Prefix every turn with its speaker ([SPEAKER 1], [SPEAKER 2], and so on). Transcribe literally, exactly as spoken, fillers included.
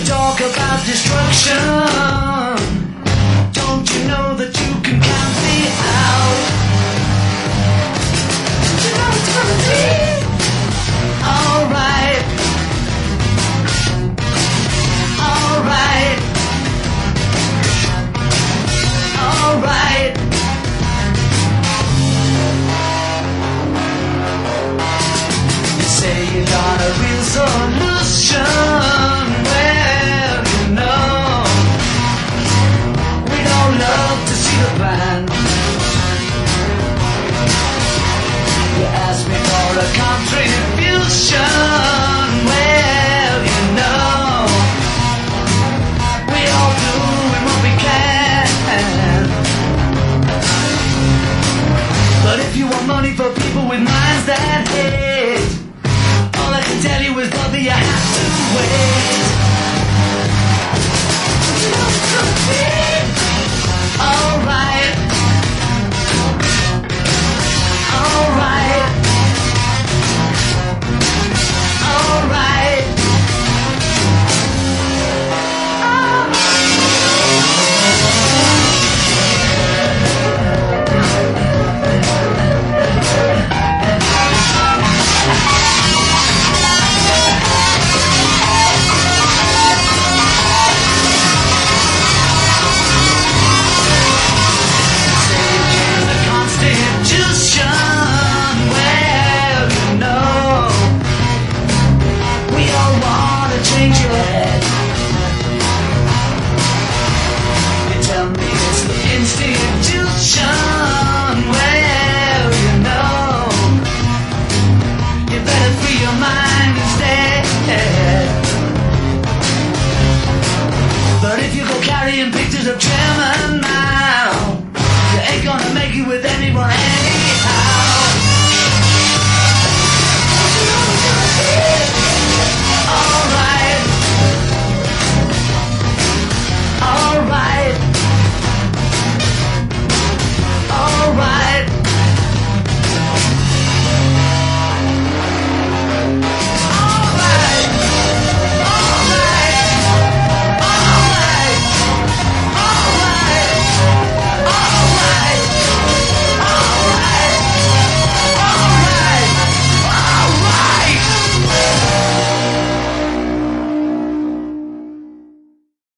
[SPEAKER 1] talk about destruction. Don't you know that you can count me out? You know it's gonna be alright. Alright. Alright. You say you got a real solution. A contribution, well, you know, we all doing what we can. But if you want money for people with minds that hate, all I can tell you is, brother, you have to wait.